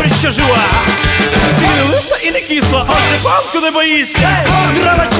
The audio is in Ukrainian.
що жива. Ти не лиса і не кисла, отже панку не боїся. Дрова